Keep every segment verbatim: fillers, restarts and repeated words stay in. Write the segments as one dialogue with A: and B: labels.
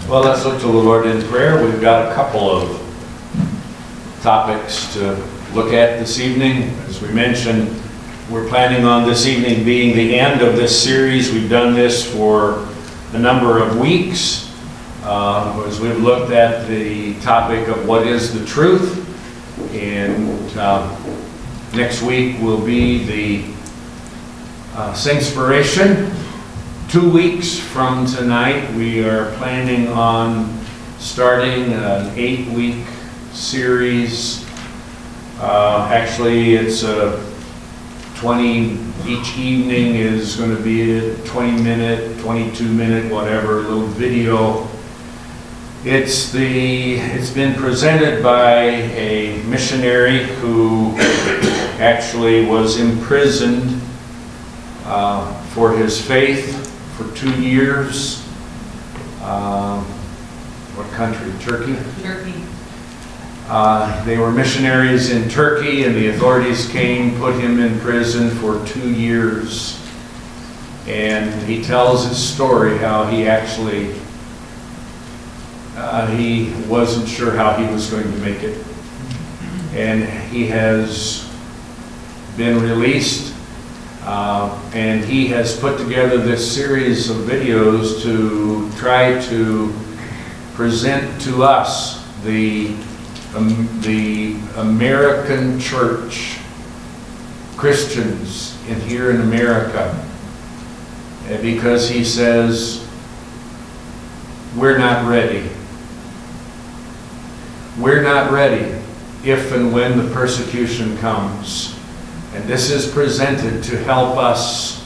A: Well, let's look to the Lord in prayer. We've got a couple of topics to look at this evening. As we mentioned, we're planning on this evening being the end of this series. We've done this for a number of weeks uh, as we've looked at the topic of what is the truth. And uh, next week will be the uh, Singspiration. Two weeks from tonight, we are planning on starting an eight-week series. Uh, actually, it's a twenty, each evening is going to be a twenty minute, twenty-two minute, whatever, little video. It's the, it's been presented by a missionary who actually was imprisoned uh, for his faith for two years. Um, what country? Turkey?
B: Turkey.
A: Uh, they were missionaries in Turkey, and the authorities came, put him in prison for two years. And he tells his story how he actually, uh, he wasn't sure how he was going to make it. And he has been released. Uh, and he has put together this series of videos to try to present to us the, um, the American church, Christians in here in America, and because he says, we're not ready. We're not ready if and when the persecution comes. And this is presented to help us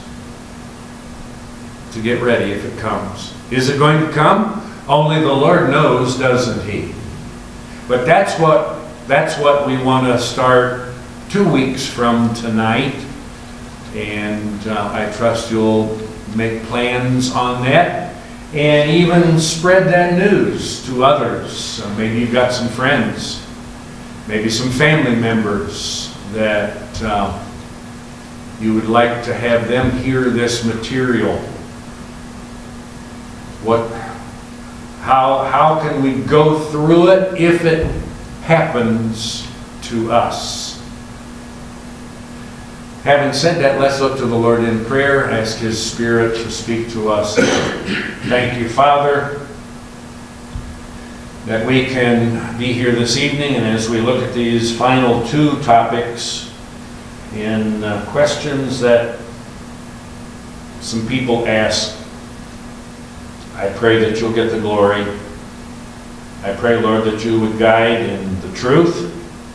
A: to get ready if it comes. Is it going to come? Only the Lord knows, doesn't He? But that's what, that's what we want to start two weeks from tonight. And uh, I trust you'll make plans on that and even spread that news to others. So maybe you've got some friends, maybe some family members that uh, you would like to have them hear this material. What, how, how can we go through it if it happens to us? Having said that, let's look to the Lord in prayer, ask His Spirit to speak to us. Thank you, Father, that we can be here this evening, and as we look at these final two topics in uh, questions that some people ask, I pray that you'll get the glory. I pray, Lord, that you would guide in the truth,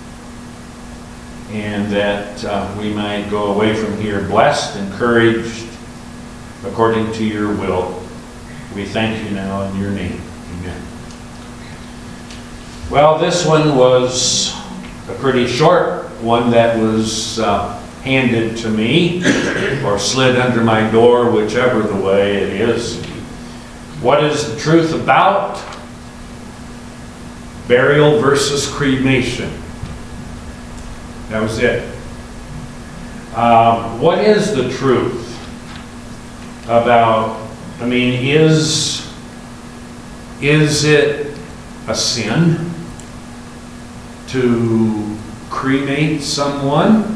A: and that uh, we might go away from here blessed, encouraged, according to your will. We thank you now in your name. Amen. Well, this one was a pretty short one that was uh, handed to me or slid under my door, whichever the way it is. What is the truth about burial versus cremation? That was it. Um, what is the truth about, I mean, is, is it a sin to cremate someone?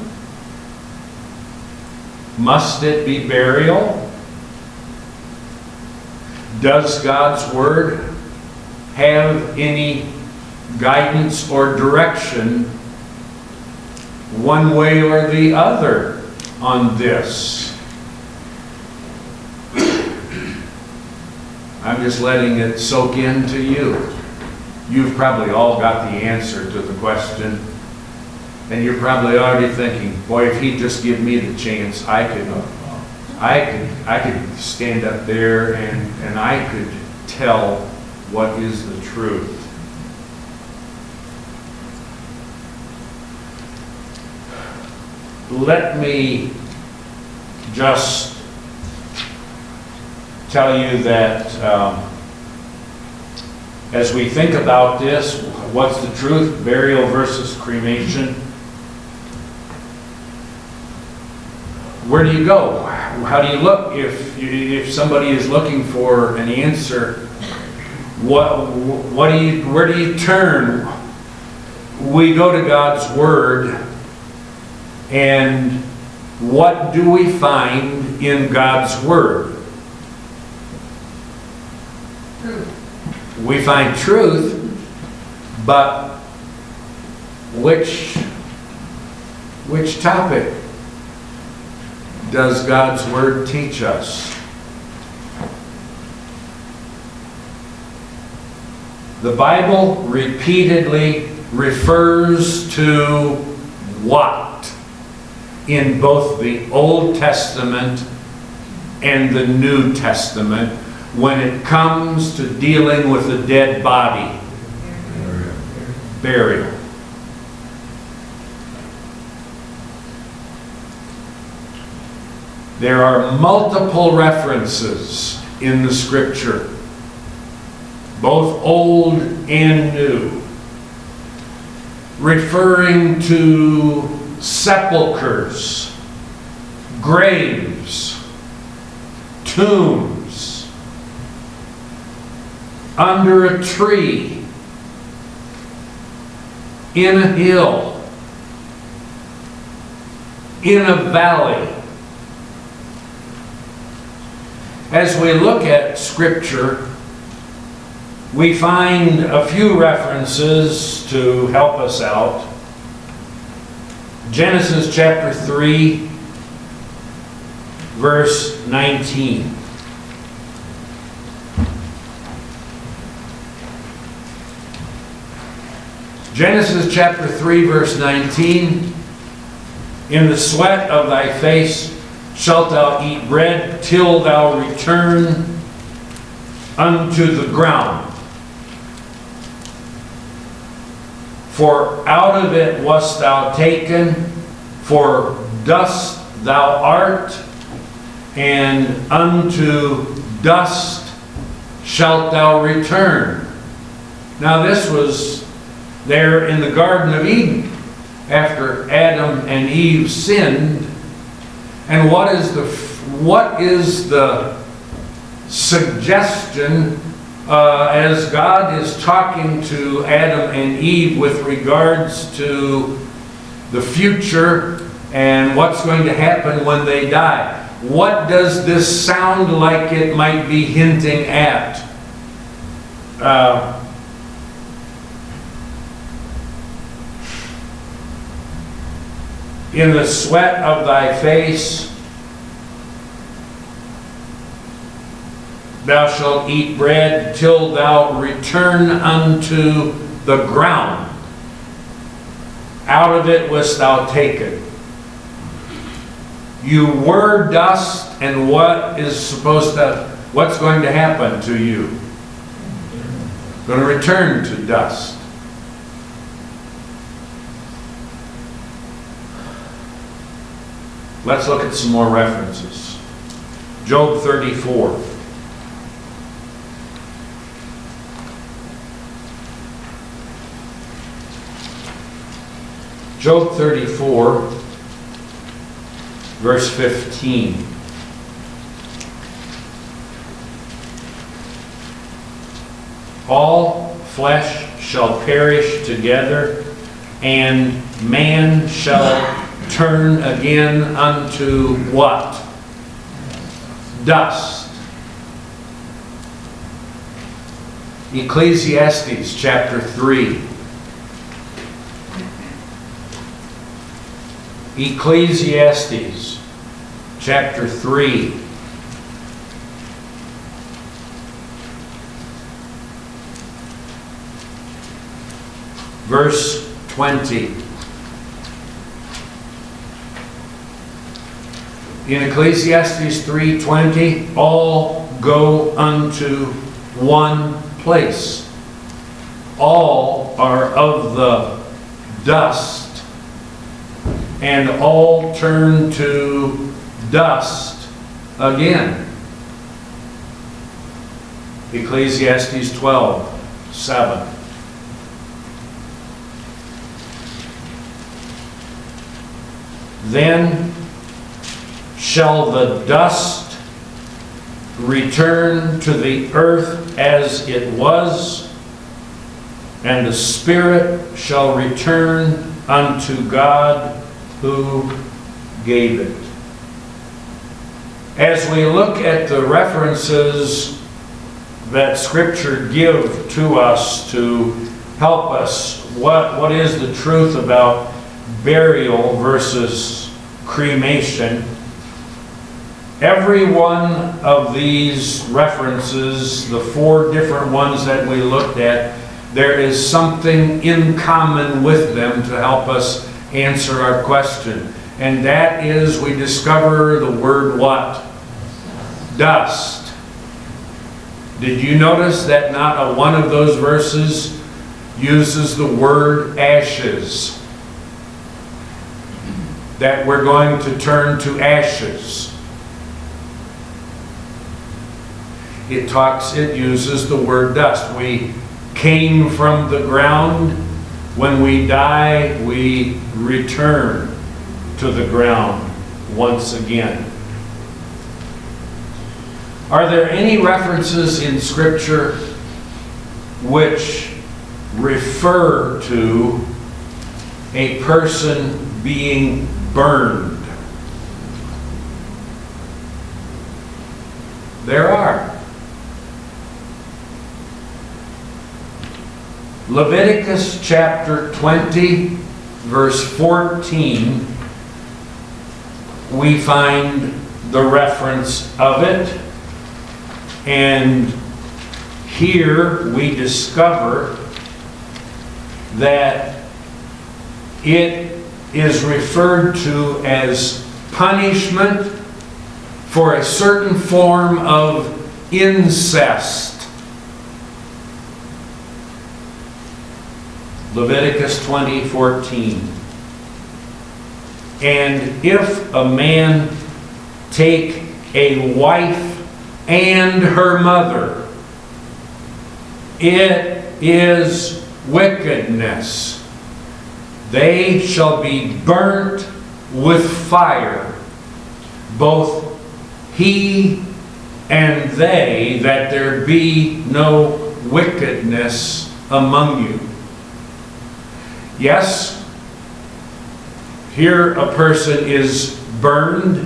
A: Must it be burial? Does God's Word have any guidance or direction one way or the other on this? I'm just letting it soak into you. You've probably all got the answer to the question, and you're probably already thinking, boy, if he'd just give me the chance, I could, I could, I could stand up there and, and I could tell what is the truth. Let me just tell you that um, as we think about this, what's the truth, burial versus cremation? Where do you go? How do you look if if somebody is looking for an answer? What, what do you, where do you turn? We go to God's Word, and what do we find in God's Word?
B: Truth.
A: We find truth, but which, which topic does God's Word teach us? The Bible repeatedly refers to what in both the Old Testament and the New Testament when it comes to dealing with a dead body? Burial. There are multiple references in the Scripture, both old and new, referring to sepulchres, graves, tombs, under a tree, in a hill, in a valley. As we look at Scripture, we find a few references to help us out. Genesis chapter three, verse nineteen. Genesis chapter three, verse nineteen. In the sweat of thy face shalt thou eat bread till thou return unto the ground. For out of it wast thou taken, for dust thou art, and unto dust shalt thou return. Now this was there in the Garden of Eden after Adam and Eve sinned. And what is the what is the suggestion uh, as God is talking to Adam and Eve with regards to the future and what's going to happen when they die? What does this sound like it might be hinting at? Uh, in the sweat of thy face thou shalt eat bread till thou return unto the ground. Out of it wast thou taken. You were dust, and what is supposed to, what's going to happen to you? Going to return to dust. Let's look at some more references. Job thirty-four. Job thirty-four, verse fifteen. All flesh shall perish together, and man shall turn again unto what? Dust. Ecclesiastes chapter three. Ecclesiastes chapter three. Verse twenty. In Ecclesiastes three twenty, all go unto one place. All are of the dust, and all turn to dust again. Ecclesiastes twelve seven. Then shall the dust return to the earth as it was, and the spirit shall return unto God who gave it. As we look at the references that Scripture give to us to help us, what, what is the truth about burial versus cremation, every one of these references, the four different ones that we looked at, there is something in common with them to help us answer our question. And that is, we discover the word what? Dust. Did you notice that not a one of those verses uses the word ashes? That we're going to turn to ashes. It talks, it uses the word dust. We came from the ground. When we die, we return to the ground once again. Are there any references in Scripture which refer to a person being burned? There are. Leviticus chapter twenty, verse fourteen, we find the reference of it. And here we discover that it is referred to as punishment for a certain form of incest. Leviticus twenty fourteen. And if a man take a wife and her mother, it is wickedness. They shall be burnt with fire, both he and they, that there be no wickedness among you. Yes, here a person is burned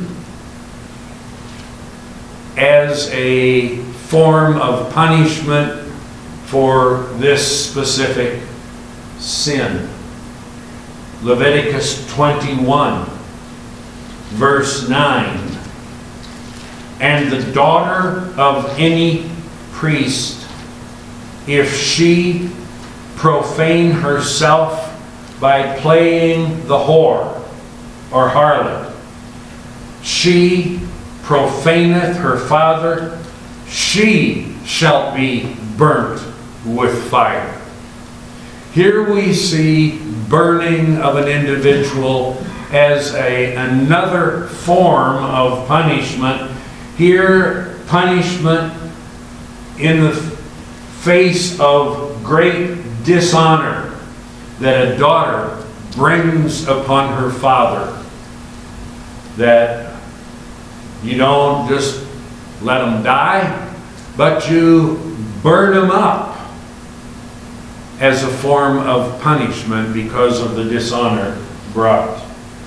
A: as a form of punishment for this specific sin. Leviticus twenty-one, verse nine. And the daughter of any priest, if she profane herself by playing the whore or harlot, she profaneth her father, she shall be burnt with fire. Here we see burning of an individual as a, another form of punishment. Here, punishment in the face of great dishonor that a daughter brings upon her father. That you don't just let them die, but you burn them up as a form of punishment because of the dishonor brought.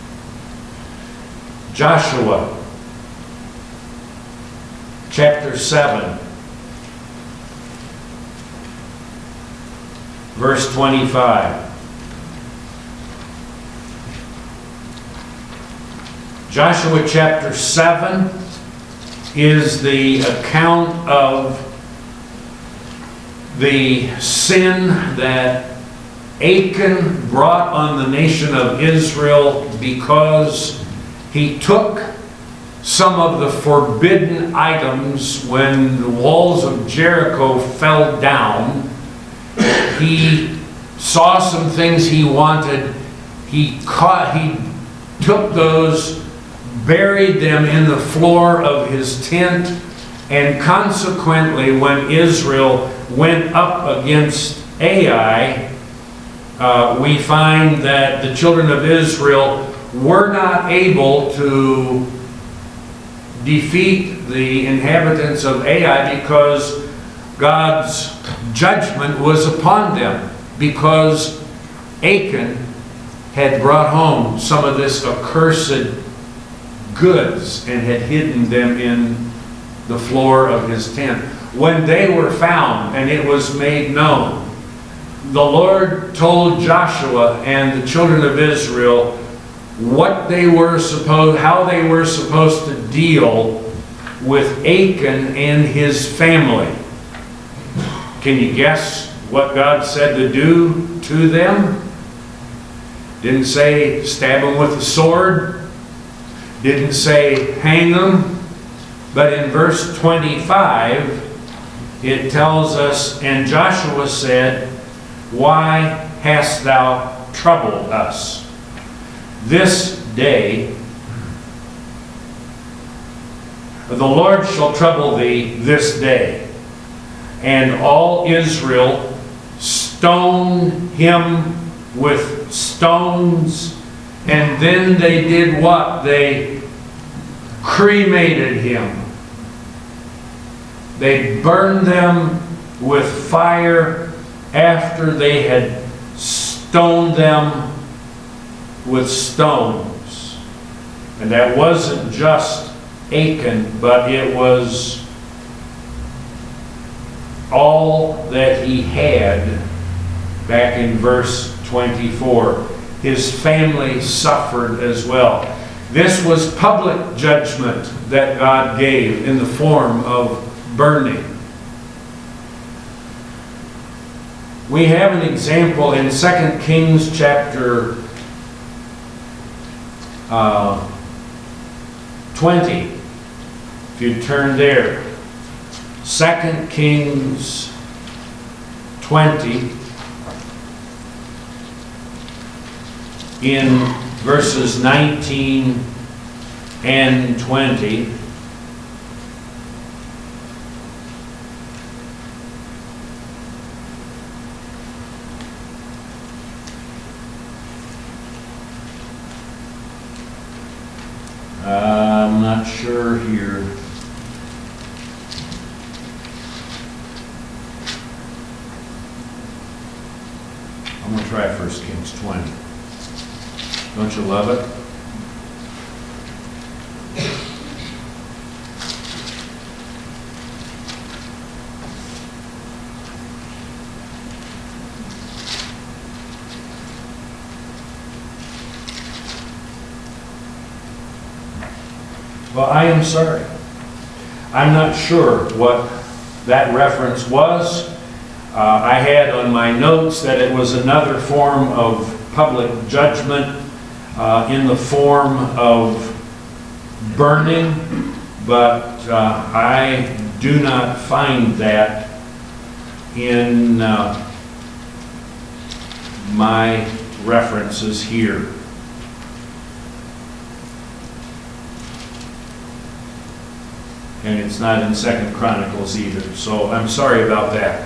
A: Joshua chapter seven, verse twenty-five. Joshua chapter seven is the account of the sin that Achan brought on the nation of Israel because he took some of the forbidden items when the walls of Jericho fell down. He saw some things he wanted. He caught, he took those, buried them in the floor of his tent, and consequently when Israel went up against Ai, uh, we find that the children of Israel were not able to defeat the inhabitants of Ai because God's judgment was upon them, because Achan had brought home some of this accursed goods and had hidden them in the floor of his tent. When they were found and it was made known, the Lord told Joshua and the children of Israel what they were supposed, how they were supposed to deal with Achan and his family. Can you guess what God said to do to them? Didn't say stab them with a sword. Didn't say hang them. But in verse twenty-five, it tells us, and Joshua said, "Why hast thou troubled us? This day the Lord shall trouble thee this day." And all Israel stoned him with stones, and then they did what? They cremated him. They burned them with fire after they had stoned them with stones. And that wasn't just Achan, but it was all that he had. Back in verse twenty-four, his family suffered as well. This was public judgment that God gave in the form of burning. We have an example in Second Kings chapter uh, twenty. If you turn there. Second Kings twenty, in verses nineteen and twenty. Uh, I'm not sure here. I'm going to try First Kings twenty. Don't you love it? Well, I am sorry. I'm not sure what that reference was. Uh, I had on my notes that it was another form of public judgment uh, in the form of burning, but uh, I do not find that in uh, my references here. And it's not in Second Chronicles either, so I'm sorry about that.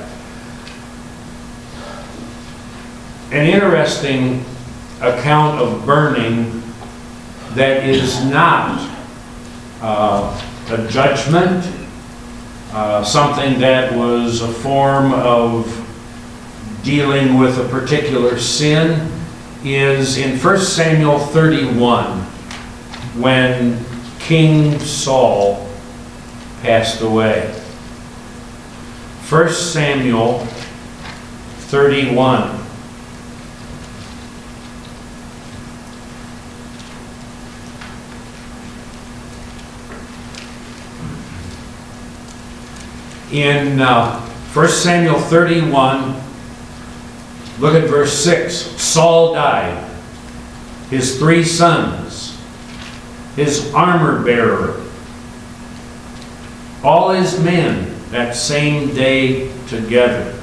A: An interesting account of burning that is not uh, a judgment, uh, something that was a form of dealing with a particular sin, is in First Samuel thirty-one, when King Saul passed away. First Samuel thirty-one. In uh, First Samuel thirty-one, look at verse six. Saul died, his three sons, his armor bearer, all his men that same day together.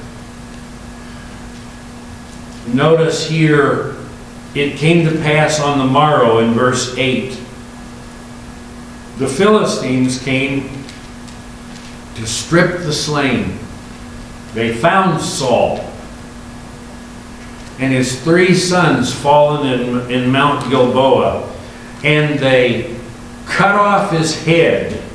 A: Notice here, it came to pass on the morrow in verse eight. The Philistines came to strip the slain. They found Saul and his three sons fallen in, in Mount Gilboa, and they cut off his head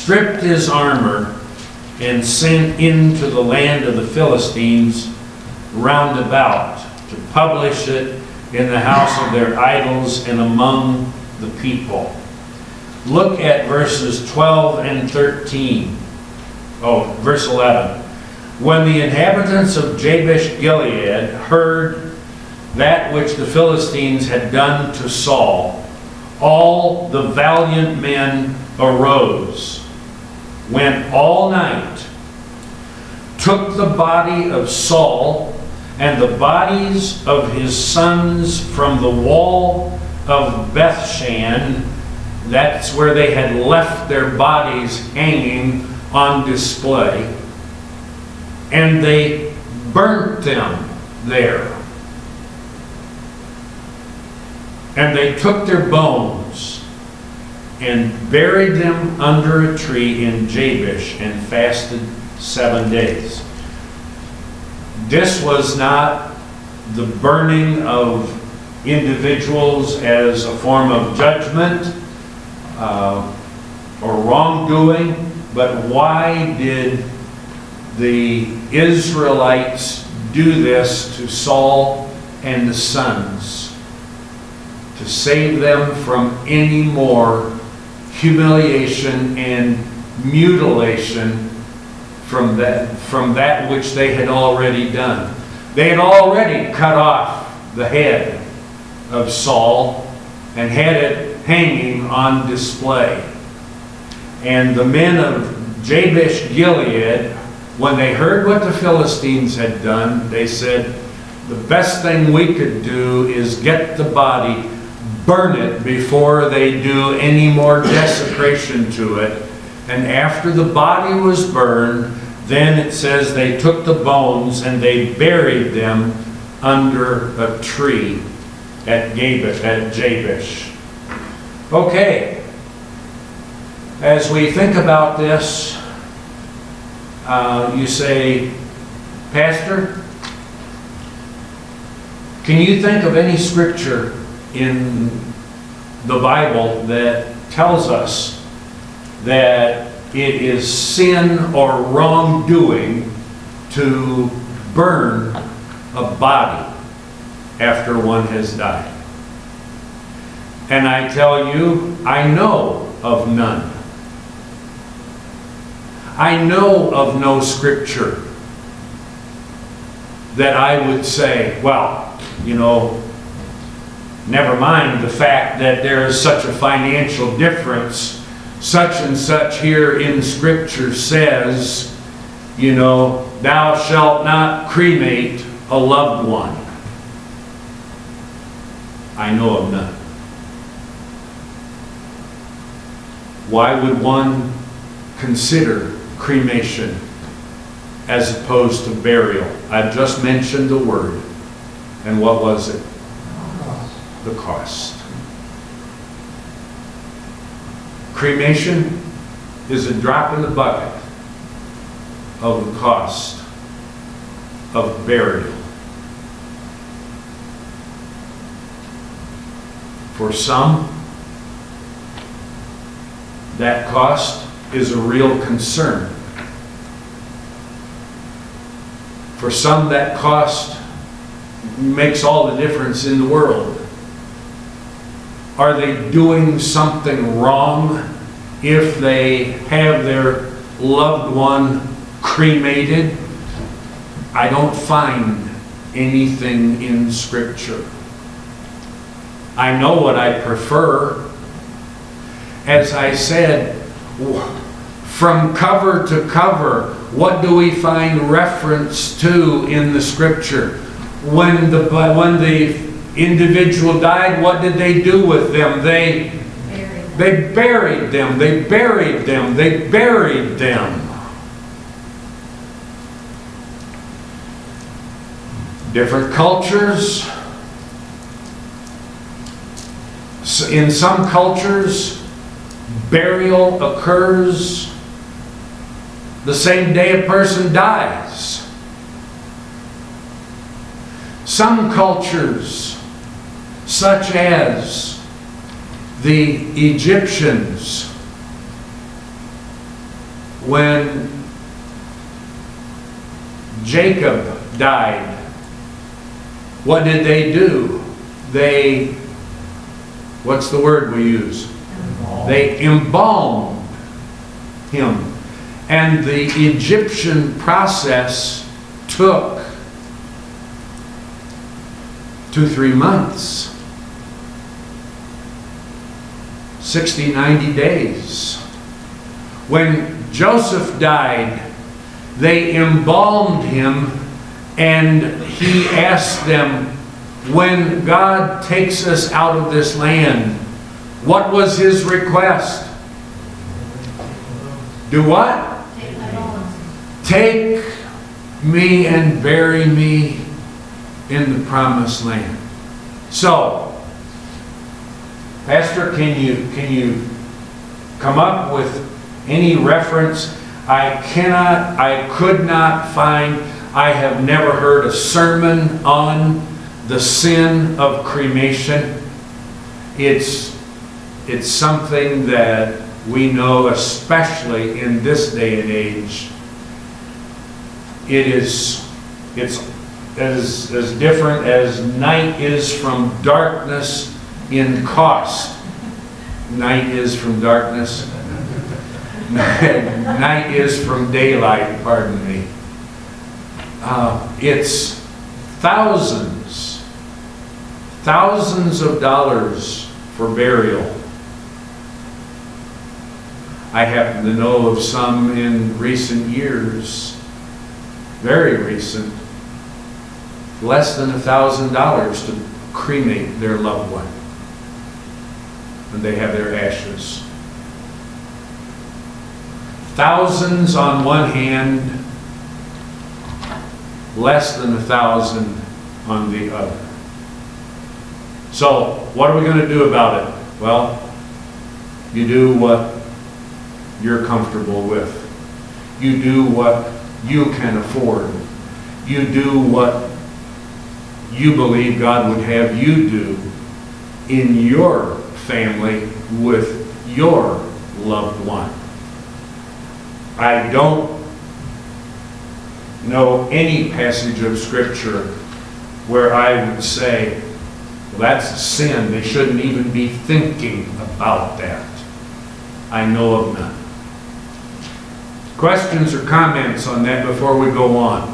A: stripped his armor, and sent into the land of the Philistines round about to publish it in the house of their idols and among the people. Look at verses twelve and thirteen. Oh, verse eleven. When the inhabitants of Jabesh Gilead heard that which the Philistines had done to Saul, all the valiant men arose, went all night, took the body of Saul and the bodies of his sons from the wall of Bethshan. That's where they had left their bodies hanging on display. And they burnt them there. And they took their bones and buried them under a tree in Jabesh and fasted seven days. This was not the burning of individuals as a form of judgment uh, or wrongdoing, but why did the Israelites do this to Saul and the sons? To save them from any more humiliation and mutilation from that, from that which they had already done. They had already cut off the head of Saul and had it hanging on display. And the men of Jabesh Gilead, when they heard what the Philistines had done, they said, the best thing we could do is get the body, burn it before they do any more desecration to it. And after the body was burned, then it says they took the bones and they buried them under a tree at Jabesh. At Jabesh. Okay. As we think about this, uh, you say, Pastor, can you think of any scripture in the Bible that tells us that it is sin or wrongdoing to burn a body after one has died? And I tell you, I know of none. I know of no scripture that I would say, well, you know, never mind the fact that there is such a financial difference. Such and such here in Scripture says, you know, thou shalt not cremate a loved one. I know of none. Why would one consider cremation as opposed to burial? I've just mentioned the word. And what was it? The cost. Cremation is a drop in the bucket of the cost of burial. For some, that cost is a real concern. For some, that cost makes all the difference in the world. Are they doing something wrong if they have their loved one cremated? I don't find anything in Scripture. I know what I prefer. As I said, from cover to cover, what do we find reference to in the Scripture? When the, when the individual died, what did they do with them? They buried them. They buried them. They buried them. They buried them. Different cultures. In some cultures, burial occurs the same day a person dies. Some cultures, such as the Egyptians, when Jacob died, what did they do? They, what's the word we use? They embalmed him. And the Egyptian process took two, three months. sixty, ninety days. When Joseph died, they embalmed him, and he asked them, when God takes us out of this land, what was his request? Do what?
B: Take my bones.
A: Take me and bury me in the promised land. So, Pastor, can you can you come up with any reference? I cannot, I could not find, I have never heard a sermon on the sin of cremation. It's it's something that we know, especially in this day and age. It is it's as as different as night is from darkness in cost. Night is from darkness. Night is from daylight, pardon me. Uh, it's thousands, thousands of dollars for burial. I happen to know of some in recent years, very recent, less than a thousand dollars to cremate their loved one when they have their ashes. Thousands on one hand, less than a thousand on the other. So, what are we going to do about it? Well, you do what you're comfortable with. You do what you can afford. You do what you believe God would have you do in your family with your loved one. I don't know any passage of Scripture where I would say, well, that's a sin. They shouldn't even be thinking about that. I know of none. Questions or comments on that before we go on?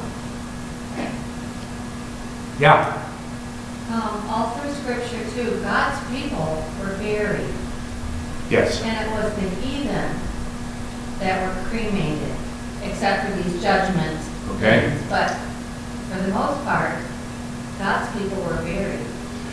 A: Yeah.
B: Um, all through Scripture too, God's people were buried.
A: Yes.
B: And it was the heathen that were cremated, except for these judgments.
A: Okay.
B: But for the most part, God's people were buried.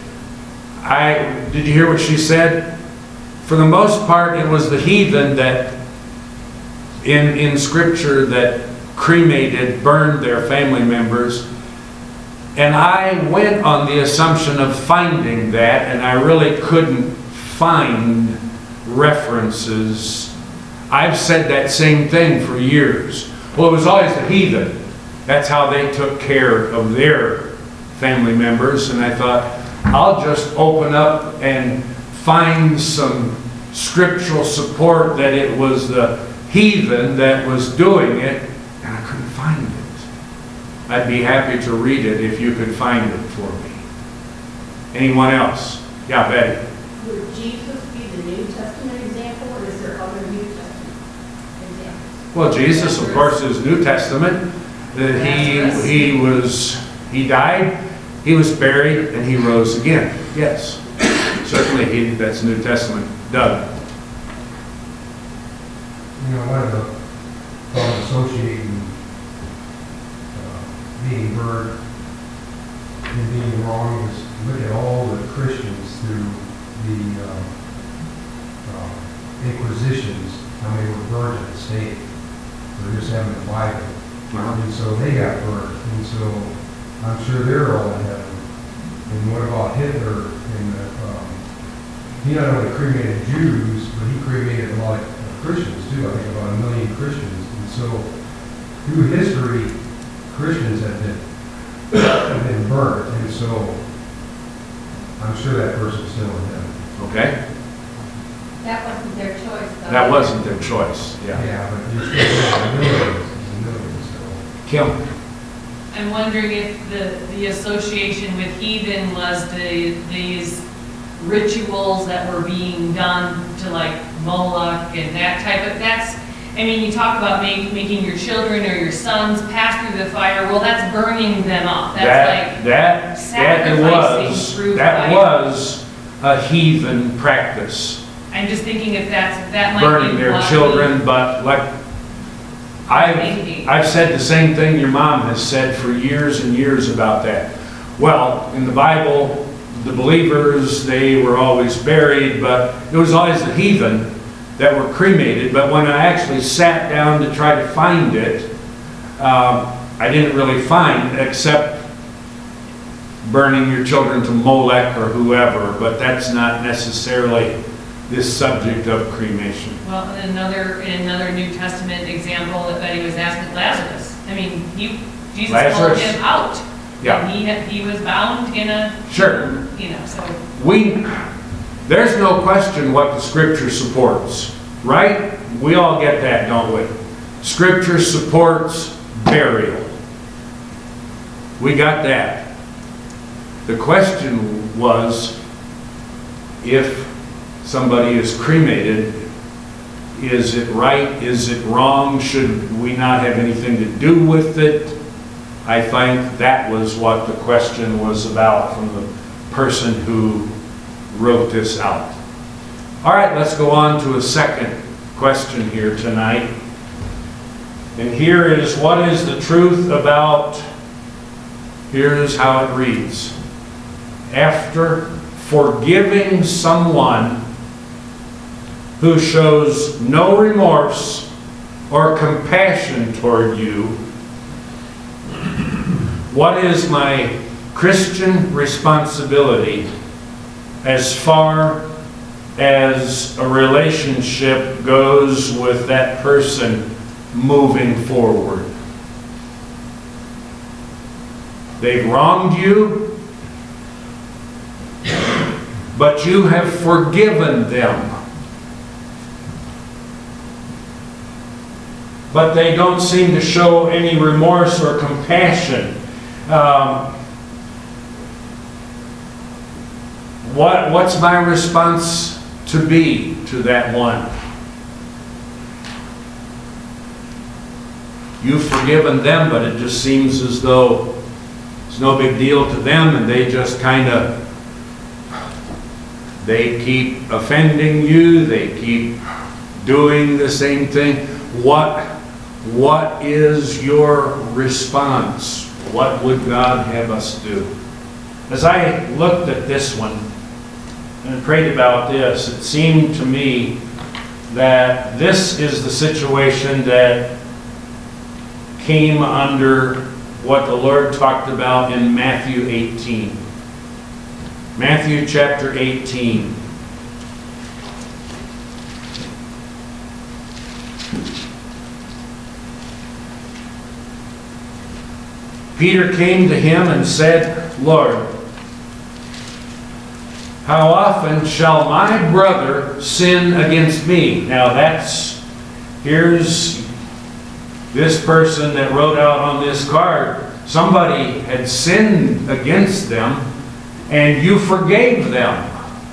A: I did you hear what she said? For the most part, it was the heathen that in in Scripture that cremated, burned their family members. And I went on the assumption of finding that, and I really couldn't find references. I've said that same thing for years. Well, it was always the heathen. That's how they took care of their family members. And I thought, I'll just open up and find some scriptural support that it was the heathen that was doing it, and I couldn't find it. I'd be happy to read it if you could find it for me. Anyone else? Yeah, Betty.
C: Would Jesus be the New Testament example, or is there other New Testament examples?
A: Well, Jesus, of course, is New Testament. That he he was he died, he was buried, and he rose again. Yes, certainly he, that's New Testament. Doug.
D: You know, one of the problems associating uh, being burned and being wrong is look at all the Christians through the uh, uh, Inquisitions, how many were burned at the stake for just having the Bible.
A: Uh-huh.
D: And so they got burned. And so I'm sure they're all in heaven. And what about Hitler? And the, um, he not only cremated Jews, but he cremated a lot of Christians too. I think about a million Christians. And so through history, Christians have been have been burnt. And so I'm sure that person's still in heaven.
A: Okay.
B: That wasn't their choice, though.
A: That wasn't their choice, yeah.
D: Yeah, but you're still in the millions, in the millions, so.
A: Kim?
E: I'm wondering if the, the association with heathen was the, these rituals that were being done to like Moloch and that type of, that's, I mean, you talk about make, making your children or your sons pass through the fire, well, that's burning them up. That's
A: That,
E: like
A: that, that
E: sacrificing
A: was,
E: through
A: that
E: fire.
A: was a heathen practice,
E: I'm just thinking if that's, that might be.
A: burning their
E: what we-
A: children, but like, I've, I've said the same thing your mom has said for years and years about that. Well, in the Bible, the believers, they were always buried, but it was always the heathen that were cremated. But when I actually sat down to try to find it, um, I didn't really find except burning your children to Molech or whoever, but that's not necessarily this subject of cremation.
E: Well, and another, in another New Testament example that Betty was asking, Lazarus. I mean, he, Jesus called
A: Lazarus.
E: him out.
A: Yeah.
E: And he had, he was bound in a.
A: Sure.
E: You know, so.
A: We, there's no question what the Scripture supports, right? We all get that, don't we? Scripture supports burial. We got that. The question was, if somebody is cremated, is it right? Is it wrong? Should we not have anything to do with it? I think that was what the question was about from the person who wrote this out. All right, let's go on to a second question here tonight. And here is, what is the truth about, here's how it reads. After forgiving someone who shows no remorse or compassion toward you, what is my Christian responsibility as far as a relationship goes with that person moving forward? They've wronged you, but you have forgiven them. But they don't seem to show any remorse or compassion. Um, what, what's my response to be to that one? You've forgiven them, but it just seems as though it's no big deal to them, and they just kind of, they keep offending you, they keep doing the same thing. What, what is your response? What would God have us do? As I looked at this one and prayed about this, it seemed to me that this is the situation that came under what the Lord talked about in Matthew eighteen. Matthew chapter eighteen. Peter came to him and said, Lord, how often shall my brother sin against me? Now that's, here's this person that wrote out on this card. Somebody had sinned against them and you forgave them.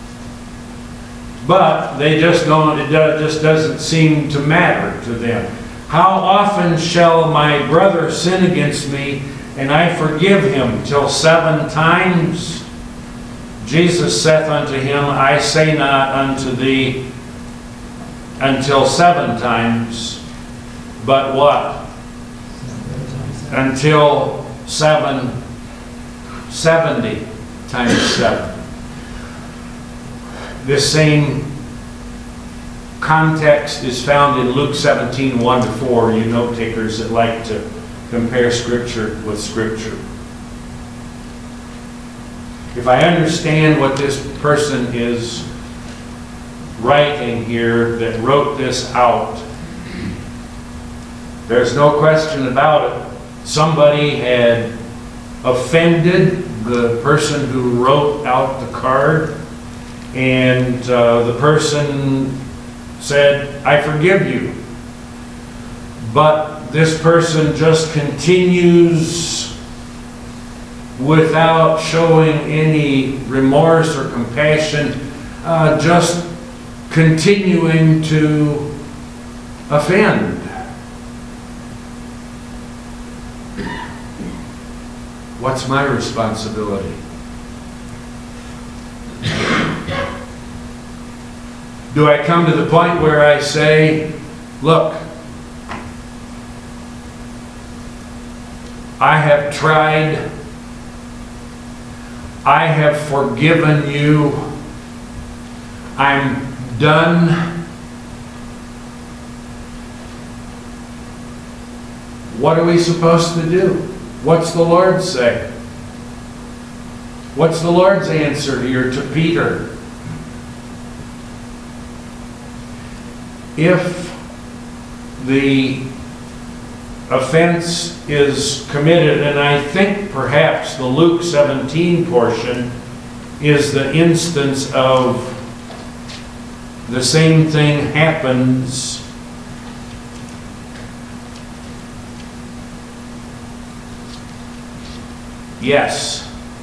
A: But they just don't, it just doesn't seem to matter to them. How often shall my brother sin against me and I forgive him? Till seven times? Jesus saith unto him, I say not unto thee until seven times, but what? Until seven, seventy times seven. This same context is found in Luke seventeen, one to four, you note takers that like to compare Scripture with Scripture. If I understand what this person is writing here that wrote this out, there's no question about it. Somebody had offended the person who wrote out the card, and uh, the person said, I forgive you. But this person just continues without showing any remorse or compassion, uh, just continuing to offend. What's my responsibility? Do I come to the point where I say, look, I have tried, I have forgiven you, I'm done. What are we supposed to do? What's the Lord say? What's the Lord's answer here to Peter? If the offense is committed, and I think perhaps the Luke seventeen portion is the instance of the same thing happens. Yes.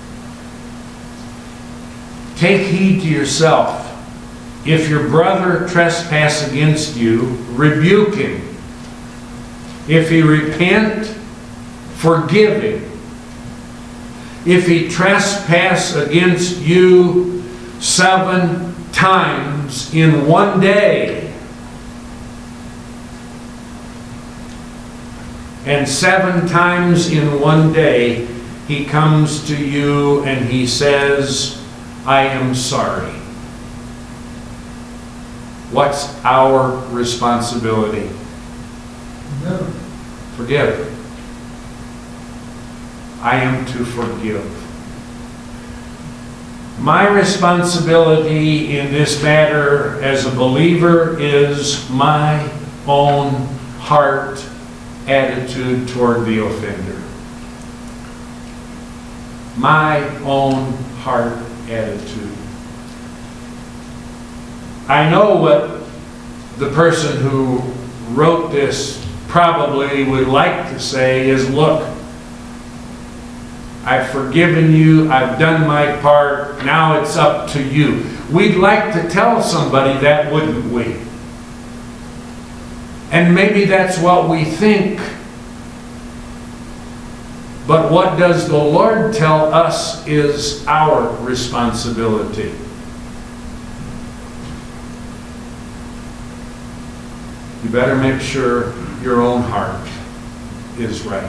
A: Take heed to yourself. If your brother trespass against you, rebuke him. If he repent, forgive him. If he trespass against you seven times in one day, and seven times in one day he comes to you and he says, I am sorry. What's our responsibility?
D: No.
A: Forgive. I am to forgive. My responsibility in this matter as a believer is my own heart attitude toward the offender. My own heart attitude. I know what the person who wrote this probably would like to say is, look, I've forgiven you, I've done my part, now it's up to you. We'd like to tell somebody that, wouldn't we? And maybe that's what we think. But what does the Lord tell us is our responsibility? You better make sure your own heart is right.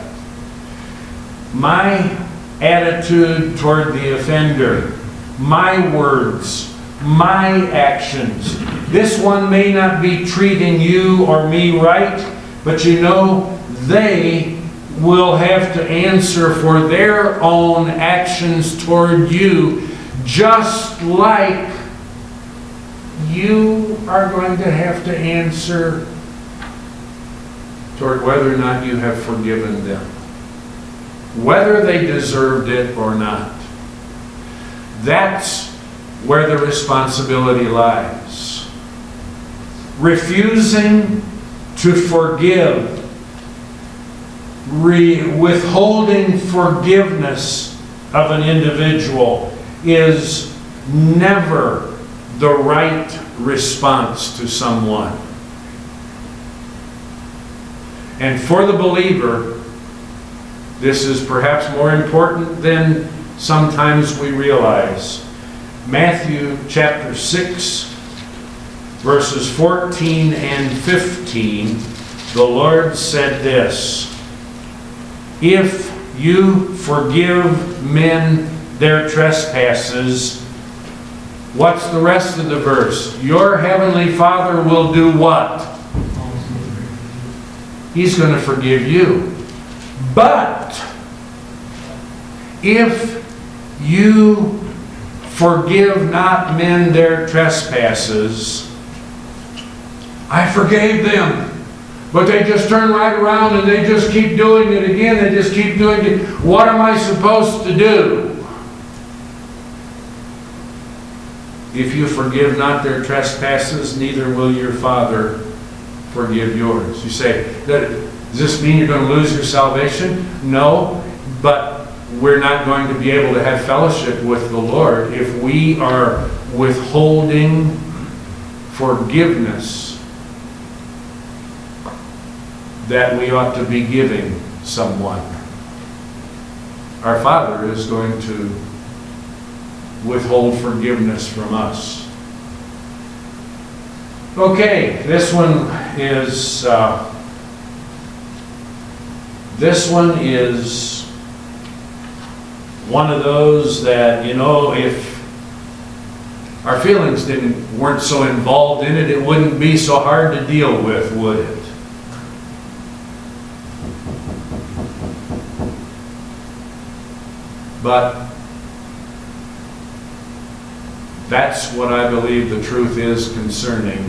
A: My attitude toward the offender, my words, my actions. This one may not be treating you or me right, but you know, they will have to answer for their own actions toward you, just like you are going to have to answer toward whether or not you have forgiven them, whether they deserved it or not. That's where the responsibility lies. Refusing to forgive, re- withholding forgiveness of an individual is never the right response to someone. And for the believer, this is perhaps more important than sometimes we realize. Matthew chapter six, verses fourteen and fifteen, the Lord said this, if you forgive men their trespasses, what's the rest of the verse? Your heavenly Father will do what? He's going to forgive you. But if you forgive not men their trespasses, I forgave them, but they just turn right around and they just keep doing it again. They just keep doing it. What am I supposed to do? If you forgive not their trespasses, neither will your Father forgive yours. You say, does this mean you're going to lose your salvation? No, but we're not going to be able to have fellowship with the Lord if we are withholding forgiveness that we ought to be giving someone. Our Father is going to withhold forgiveness from us. Okay, this one is uh, this one is one of those that, you know, if our feelings didn't weren't so involved in it, it wouldn't be so hard to deal with, would it? But that's what I believe the truth is concerning.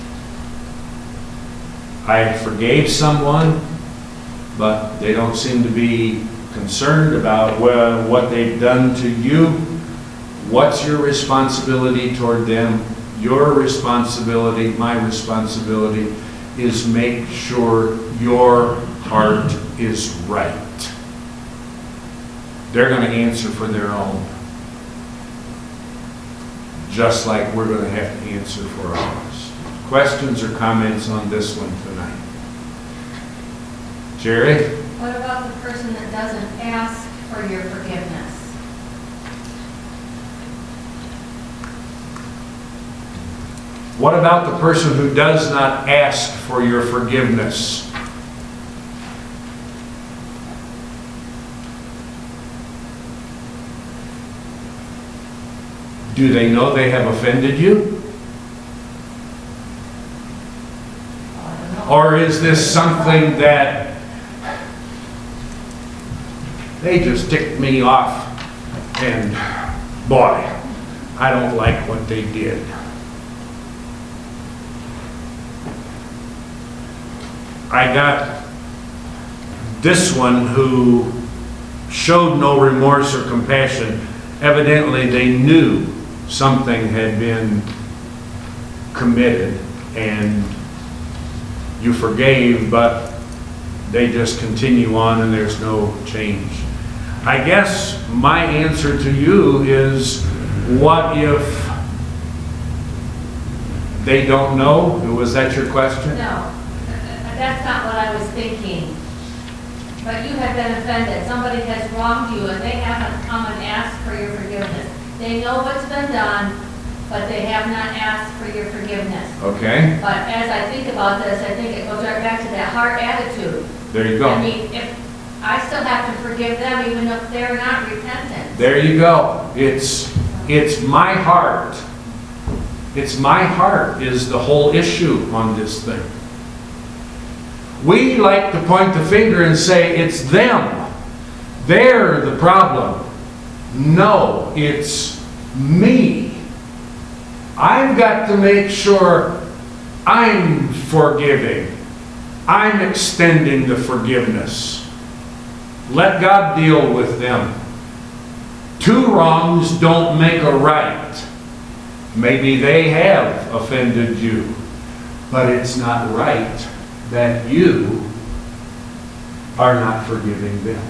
A: I forgave someone, but they don't seem to be concerned about well, what they've done to you. What's your responsibility toward them? Your responsibility, my responsibility, is make sure your heart is right. They're going to answer for their own. Just like we're going to have to answer for ours. Questions or comments on this one tonight? Jerry?
B: What about the person that doesn't ask for your forgiveness?
A: What about the person who does not ask for your forgiveness? Do they know they have offended you? Or is this something that they just ticked me off and boy, I don't like what they did? I got this one who showed no remorse or compassion. Evidently they knew something had been committed and you forgave, but they just continue on and there's no change. I guess my answer to you is, what if they don't know? Was that your question?
B: No, that's not what I was thinking. But you have been offended. Somebody has wronged you and they haven't come and asked for your forgiveness. They know what's been done, but they have not asked for your forgiveness.
A: Okay,
B: But as I think about this, I think it goes right back to that heart attitude.
A: there you
B: I
A: go.
B: mean, if I still have to forgive them even if they're not repentant.
A: There you go. It's, it's my heart. It's my heart is the whole issue on this thing. We like to point the finger and say it's them. They're the problem. No, it's me. I've got to make sure I'm forgiving. I'm extending the forgiveness. Let God deal with them. Two wrongs don't make a right. Maybe they have offended you, but it's not right that you are not forgiving them.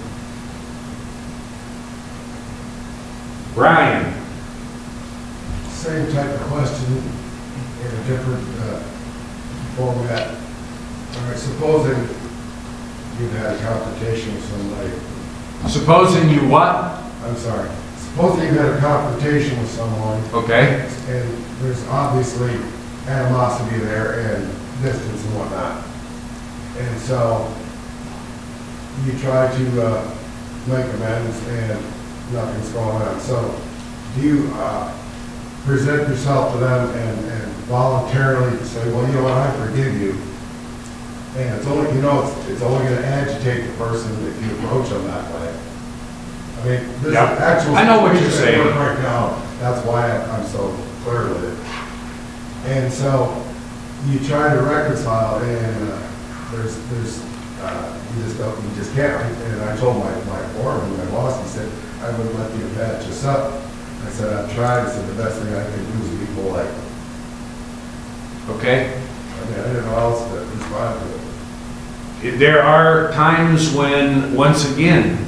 A: Brian.
F: Same type of question in a different uh, format. All right, supposing you've had a confrontation with somebody.
A: Supposing you what?
F: I'm sorry. Supposing you've had a confrontation with someone.
A: Okay.
F: And there's obviously animosity there and distance and whatnot. And so you try to uh, make amends and nothing's going on. So do you uh, present yourself to them and, and voluntarily say, well, you know what, I forgive you. And it's only, you know, it's, it's only going to agitate the person if you approach them that way. I mean, this
A: Yeah.
F: is actual.
A: I know what you're
F: situation
A: saying.
F: Right now, that's why I'm so clear with it. And so you try to reconcile, and uh, there's, there's, uh, you just don't, you just can't. And I told my, my foreman, my boss, he said, I wouldn't let you patch this up. I said, I've tried, I said, the best thing I can do is be polite.
A: Okay?
F: I mean, I didn't know how else to respond to it.
A: There are times when, once again,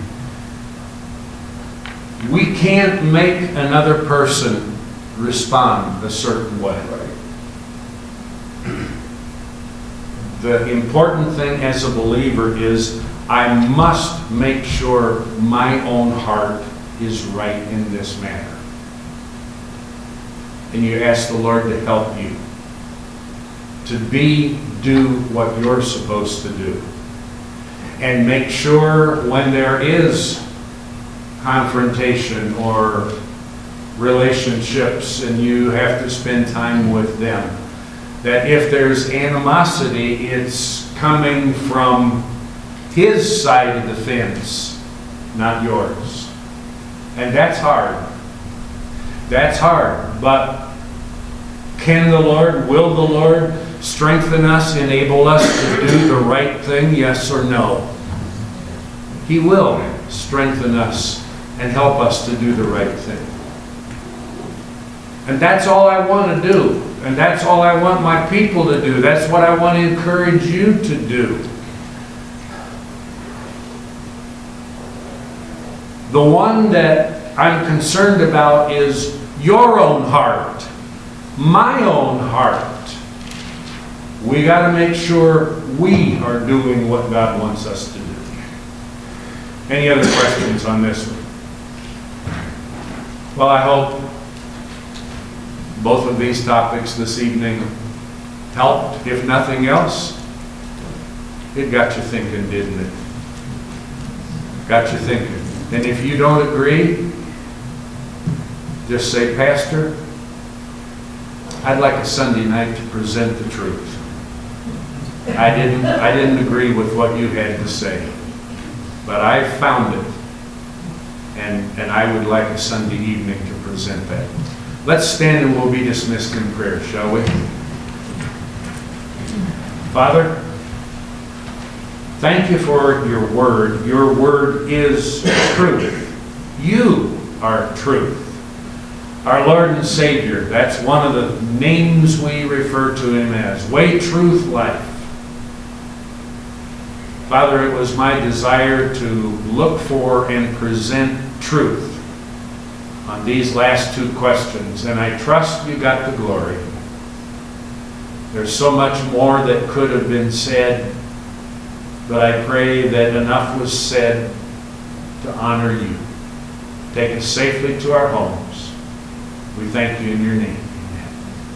A: we can't make another person respond a certain way. The important thing as a believer is I must make sure my own heart is right in this matter. And you ask the Lord to help you to be, do what you're supposed to do. And make sure when there is confrontation or relationships and you have to spend time with them, that if there's animosity, it's coming from his side of the fence, not yours. And that's hard. That's hard. But can the Lord, will the Lord strengthen us, enable us to do the right thing, yes or no? He will strengthen us and help us to do the right thing. And that's all I want to do. And that's all I want my people to do. That's what I want to encourage you to do. The one that I'm concerned about is your own heart, my own heart. We got to make sure we are doing what God wants us to do. Any other questions on this one? Well, I hope both of these topics this evening helped. If nothing else, it got you thinking, didn't it? Got you thinking. And if you don't agree, just say, Pastor, I'd like a Sunday night to present the truth. I didn't, I didn't agree with what you had to say, but I found it. And, and I would like a Sunday evening to present that. Let's stand and we'll be dismissed in prayer, shall we? Father, thank you for your word. Your word is truth. You are truth. Our Lord and Savior, that's one of the names we refer to him as. Way, truth, life. Father, it was my desire to look for and present truth on these last two questions, and I trust you got the glory. There's so much more that could have been said, but I pray that enough was said to honor you. Take us safely to our homes. We thank you in your name.